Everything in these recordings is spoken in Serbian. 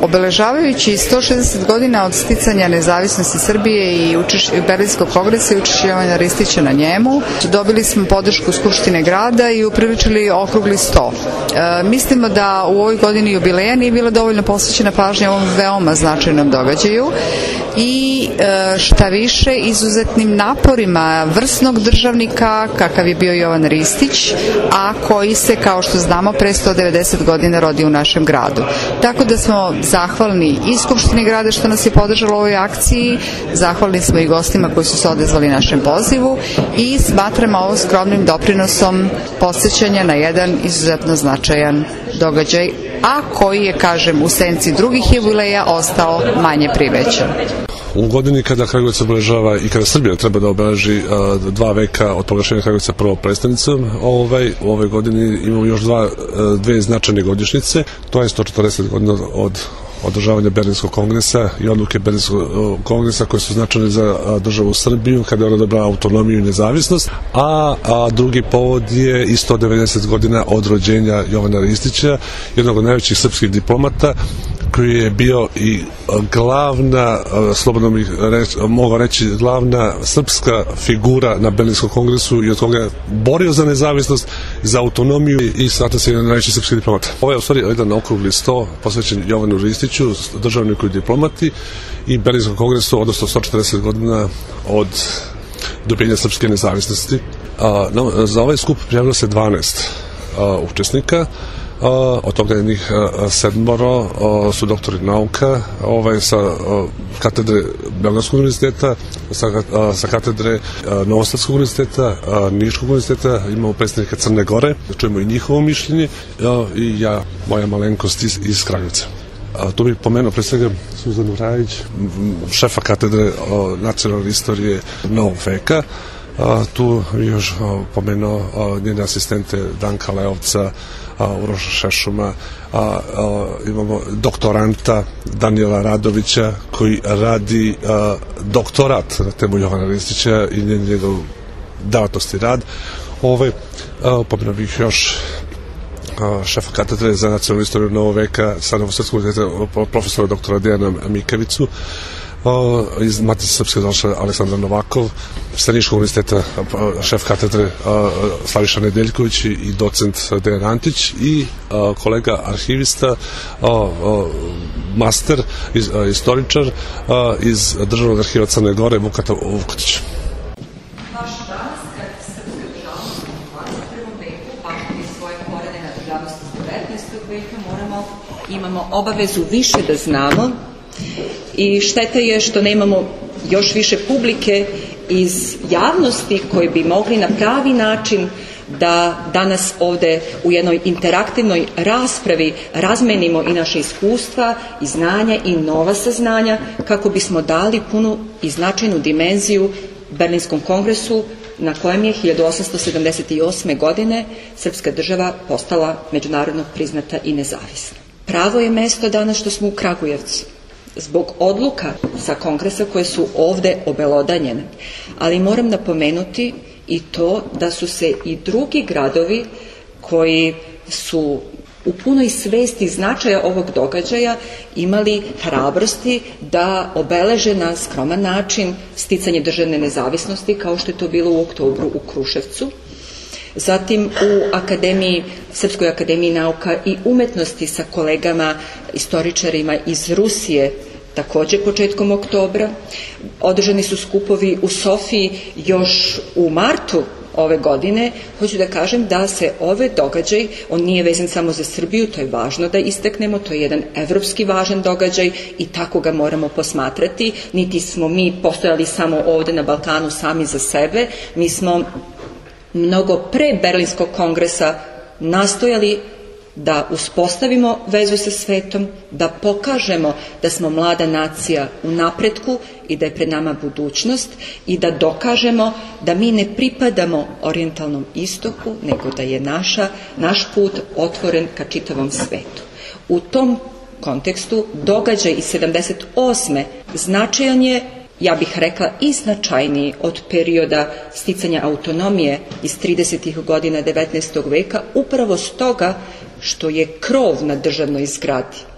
Obeležavajući 160 godina od sticanja nezavisnosti Srbije i Berlinskog kongresa i učešćivanja Ristića na njemu, dobili smo podršku Skupštine grada i upriličili okrugli sto. Mislimo da u ovoj godini jubileja nije bila dovoljno posvećena pažnja ovom veoma značajnom događaju i šta više izuzetnim naporima vrsnog državnika kakav je bio Jovan Ristić, a koji se, kao što znamo, pre 190 godina rodio u našem gradu. Tako da smo zahvalni i Skupštini grada što nas je podržalo u ovoj akciji, zahvalni smo i gostima koji su se odazvali našem pozivu i smatramo ovo skromnim doprinosom podsjećanja na jedan izuzetno značajan događaj, a koji je, kažem, u senci drugih jubileja ostao manje primećen. U godini kada Kragujevac obeležava i kada Srbija treba da obeleži 2 veka od proglašenja Kragujevca prvo predstavnicom, u ovoj godini imamo još dve značajne godišnjice. To je 140 godina od održavanja Berlinskog kongresa i odluke Berlinskog kongresa koje su značajne za državu Srbiju kada je ona dobila autonomiju i nezavisnost, a drugi povod je i 190 godina od rođenja Jovana Ristića, jednog od najvećih srpskih diplomata, koji je bio i glavna, slobodno bih mogao reći, glavna srpska figura na Berlinskom kongresu i od koga je borio za nezavisnost, za autonomiju i sada se jedan najveći srpski diplomata. Ovo je u stvari jedan okrugli sto posvećen Jovanu Ristiću, državniku i diplomati, i Berlinskom kongresu, odnosno 140 godina od dobijenja srpske nezavisnosti. Za ovaj skup prijavilo se 12 učesnika. Od toga je njih 7 su doktori nauka sa katedre Beogradskog univerziteta, sa katedre Novosadskog univerziteta, Niškog univerziteta, imamo predstavnika Crne Gore, čujemo i njihovo mišljenje, i ja, moja malenkost iz Kragujevca. Tu bih pomenuo pre svega Suzanu Rajić, šefa katedre nacionalne istorije novog veka. Tu bih još pomenuo njene asistente Danka Leovca, Uroša Šešuma, imamo doktoranta Danijela Radovića koji radi doktorat na temu Jovana Ristića i njegov delatnosti rad. Pomenuo bih još šefa katedre za nacionalnu istoriju novog veka sa Novosadskog univerziteta, profesora doktora Dejana Mikavicu, iz Matice Srpske došla Aleksandar Novakov, sa Niškog univerziteta šef katedre Slaviša Nedeljković i docent Dejan Antić i kolega arhivista, master, istoričar iz Državnog arhiva Crne Gore, Vukata Vukotić. Baš danas, kad srpska državnost u 21. veku pamti svoje korene na državnosti iz 19. veka, imamo obavezu više da znamo. I šteta je što nemamo još više publike iz javnosti koji bi mogli na pravi način da danas ovde u jednoj interaktivnoj raspravi razmenimo i naše iskustva i znanja i nova saznanja kako bismo dali punu i značajnu dimenziju Berlinskom kongresu na kojem je 1878. godine srpska država postala međunarodno priznata i nezavisna. Pravo je mesto danas što smo u Kragujevcu, zbog odluka sa kongresa koje su ovde obelodanjene. Ali moram napomenuti i to da su se i drugi gradovi koji su u punoj svesti značaja ovog događaja imali hrabrosti da obeleže na skroman način sticanje državne nezavisnosti, kao što je to bilo u oktobru u Kruševcu. Zatim u Srpskoj akademiji nauka i umetnosti sa kolegama istoričarima iz Rusije, također početkom oktobra. Održani su skupovi u Sofiji još u martu ove godine. Hoću da kažem da se ove događaj, on nije vezan samo za Srbiju, to je važno da istaknemo, to je jedan evropski važan događaj i tako ga moramo posmatrati. Niti smo mi postojali samo ovde na Balkanu sami za sebe, mi smo mnogo pre Berlinskog kongresa nastojali da uspostavimo vezu sa svetom, da pokažemo da smo mlada nacija u napretku i da je pred nama budućnost i da dokažemo da mi ne pripadamo orijentalnom istoku, nego da je naš put otvoren ka čitavom svetu. U tom kontekstu događaj iz 78. značajan je, ja bih rekla, i značajniji od perioda sticanja autonomije iz 30. godina 19. veka, upravo stoga što je krov na državnoj zgradi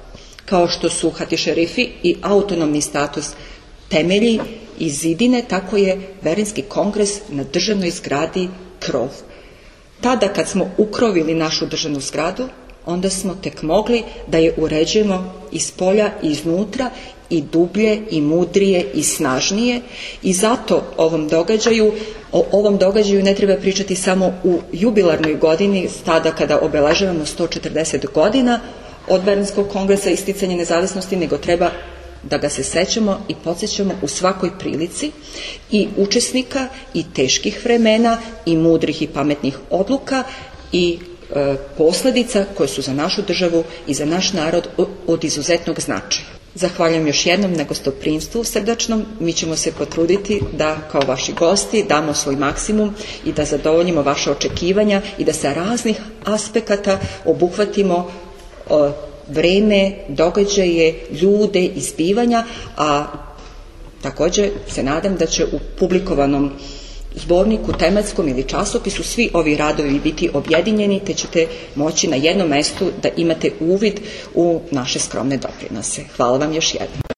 kao što su hati šerifi i autonomni status temelji i zidine, tako je Berlinski kongres na državnoj zgradi krov. Tada kad smo ukrovili našu državnu zgradu, onda smo tek mogli da je uređujemo iz polja i iznutra i dublje i mudrije i snažnije, i zato o ovom događaju ne treba pričati samo u jubilarnoj godini, tada kada obeležavamo 140 godina od Berlinskog kongresa i isticanja nezavisnosti, nego treba da ga se sećamo i podsjećamo u svakoj prilici, i učesnika i teških vremena i mudrih i pametnih odluka i posledica koje su za našu državu i za naš narod od izuzetnog značaja. Zahvaljujem još jednom na gostoprimstvu srdačnom. Mi ćemo se potruditi da kao vaši gosti damo svoj maksimum i da zadovoljimo vaše očekivanja i da sa raznih aspekata obuhvatimo vreme, događaje, ljude i zbivanja, a također se nadam da će u publikovanom zborniku, tematskom ili časopisu svi ovi radovi biti objedinjeni, te ćete moći na jednom mestu da imate uvid u naše skromne doprinose. Hvala vam još jednom.